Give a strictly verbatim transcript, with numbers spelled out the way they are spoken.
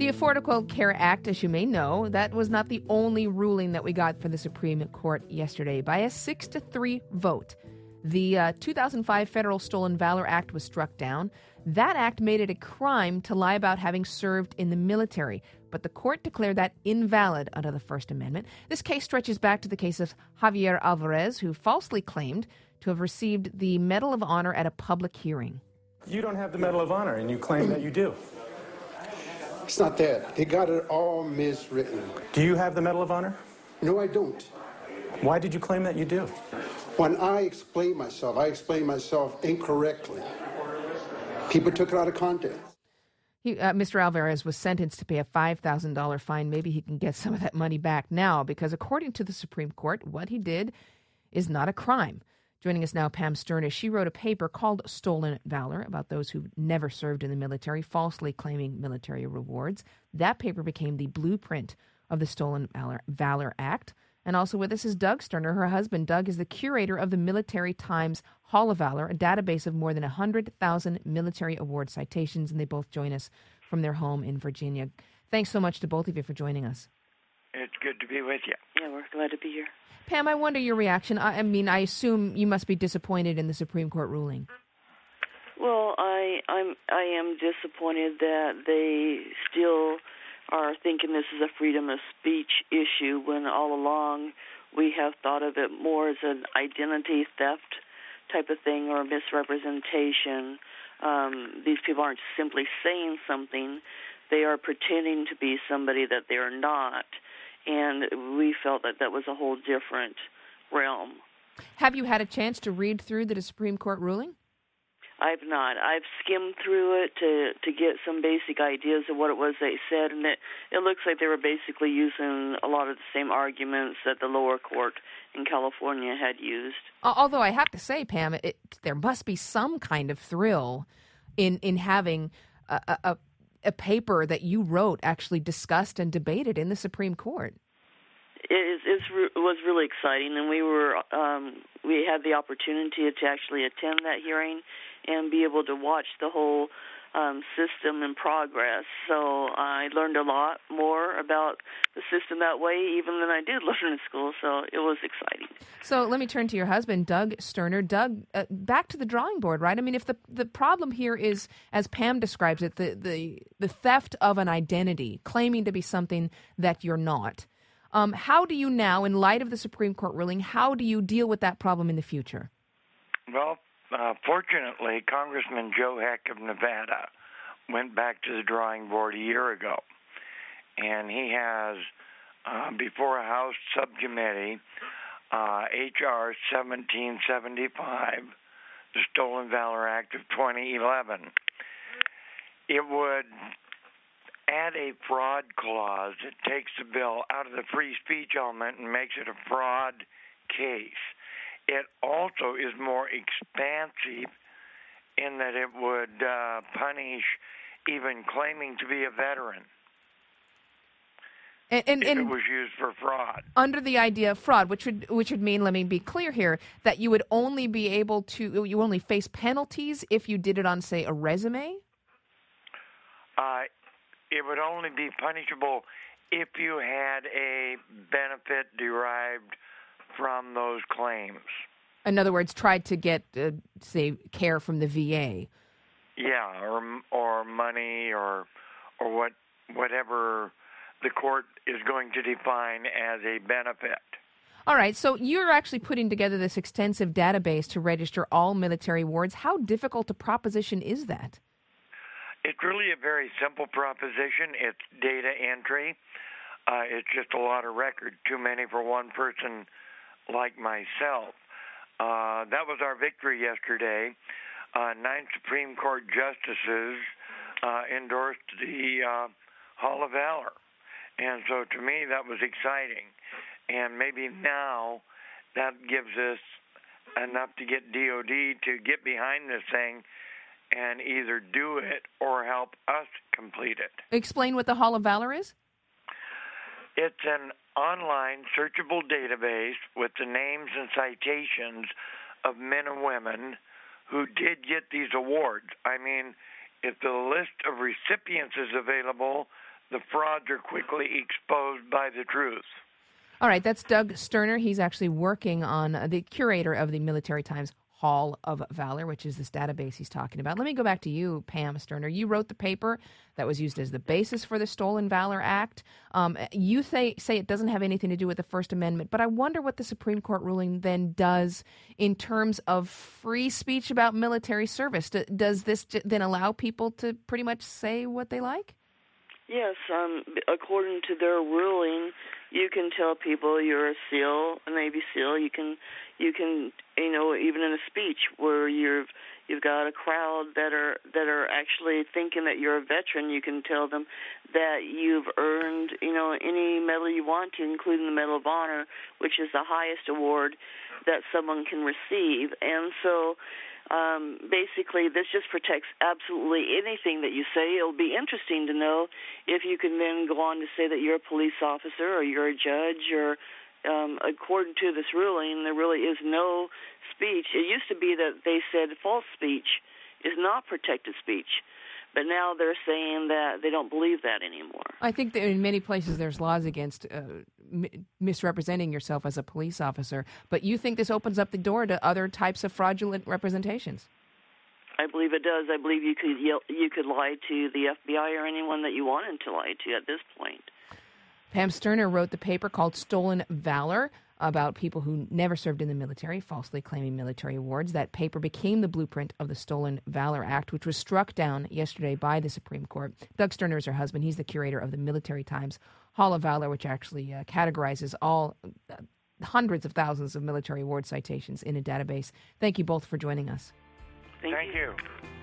The Affordable Care Act, as you may know, that was not the only ruling that we got for the Supreme Court yesterday. By a six to three vote, the uh, two thousand five Federal Stolen Valor Act was struck down. That act made it a crime to lie about having served in the military, but the court declared that invalid under the First Amendment. This case stretches back to the case of Javier Alvarez, who falsely claimed to have received the Medal of Honor at a public hearing. You don't have the Medal of Honor, and you claim that you do. It's not that. They got it all miswritten. Do you have the Medal of Honor? No, I don't. Why did you claim that you do? When I explained myself, I explained myself incorrectly. People took it out of context. He, uh, Mister Alvarez was sentenced to pay a five thousand dollars fine. Maybe he can get some of that money back now, because according to the Supreme Court, what he did is not a crime. Joining us now, Pam Sternish. She wrote a paper called Stolen Valor about those who never served in the military, falsely claiming military rewards. That paper became the blueprint of the Stolen Valor, Valor Act. And also with us is Doug Sterner, her husband. Doug is the curator of the Military Times Hall of Valor, a database of more than one hundred thousand military award citations, and they both join us from their home in Virginia. Thanks so much to both of you for joining us. It's good to be with you. Yeah, we're glad to be here. Pam, I wonder your reaction. I, I mean, I assume you must be disappointed in the Supreme Court ruling. Well, I I'm I am disappointed that they still are thinking this is a freedom of speech issue when all along we have thought of it more as an identity theft type of thing or misrepresentation. Um, these people aren't simply saying something. They are pretending to be somebody that they are not. And we felt that that was a whole different realm. Have you had a chance to read through the Supreme Court ruling? I've not. I've skimmed through it to, to get some basic ideas of what it was they said, and it, it looks like they were basically using a lot of the same arguments that the lower court in California had used. Although I have to say, Pam, it, there must be some kind of thrill in, in having a, a, a paper that you wrote actually discussed and debated in the Supreme Court. It, is, it's, it was really exciting, and we were um, we had the opportunity to actually attend that hearing and be able to watch the whole um, system in progress. So I learned a lot more about the system that way, even than I did learn in school. So it was exciting. So let me turn to your husband, Doug Sterner. Doug, uh, back to the drawing board, right? I mean, if the the problem here is, as Pam describes it, the the, the theft of an identity, claiming to be something that you're not. Um, how do you now, in light of the Supreme Court ruling, how do you deal with that problem in the future? Well, uh, fortunately, Congressman Joe Heck of Nevada went back to the drawing board a year ago, and he has, uh, before a House subcommittee, uh, H R seventeen seventy-five, the Stolen Valor Act of twenty eleven. It would add a fraud clause that takes the bill out of the free speech element and makes it a fraud case. It also is more expansive in that it would uh, punish even claiming to be a veteran and, and, if and it was used for fraud. Under the idea of fraud, which would which would mean, let me be clear here, that you would only be able to, you only face penalties if you did it on, say, a resume? Uh, it would only be punishable if you had a benefit derived from those claims. In other words, tried to get, uh, say, care from the V A. Yeah, or or money, or or what whatever the court is going to define as a benefit. All right, so you're actually putting together this extensive database to register all military awards. How difficult a proposition is that? It's really a very simple proposition. It's data entry. Uh, it's just a lot of record, too many for one person like myself. Uh, that was our victory yesterday. Uh, nine Supreme Court justices uh, endorsed the uh, Hall of Valor. And so to me, that was exciting. And maybe now that gives us enough to get D O D to get behind this thing and either do it or help us complete it. Explain what the Hall of Valor is. It's an online searchable database with the names and citations of men and women who did get these awards. I mean, if the list of recipients is available, the frauds are quickly exposed by the truth. All right, that's Doug Sterner. He's actually working on uh, the curator of the Military Times Hall of Valor, which is this database he's talking about. Let me go back to you, Pam Sterner. You wrote the paper that was used as the basis for the Stolen Valor Act. Um, you say, say it doesn't have anything to do with the First Amendment, but I wonder what the Supreme Court ruling then does in terms of free speech about military service. D- does this j- then allow people to pretty much say what they like? Yes, um, according to their ruling, you can tell people you're a SEAL, a Navy SEAL. You can, you can, you know, even in a speech where you've you've got a crowd that are that are actually thinking that you're a veteran, you can tell them that you've earned, you know, any medal you want to, including the Medal of Honor, which is the highest award that someone can receive, and so. Um, basically, this just protects absolutely anything that you say. It'll be interesting to know if you can then go on to say that you're a police officer or you're a judge or, um, according to this ruling, there really is no speech. It used to be that they said false speech is not protected speech. But now they're saying that they don't believe that anymore. I think that in many places there's laws against uh, m- misrepresenting yourself as a police officer. But you think this opens up the door to other types of fraudulent representations? I believe it does. I believe you could yell, you could lie to the F B I or anyone that you wanted to lie to at this point. Pam Sterner wrote the paper called Stolen Valor about people who never served in the military, falsely claiming military awards. That paper became the blueprint of the Stolen Valor Act, which was struck down yesterday by the Supreme Court. Doug Sterner is her husband. He's the curator of the Military Times Hall of Valor, which actually uh, categorizes all uh, hundreds of thousands of military award citations in a database. Thank you both for joining us. Thank, Thank you. you.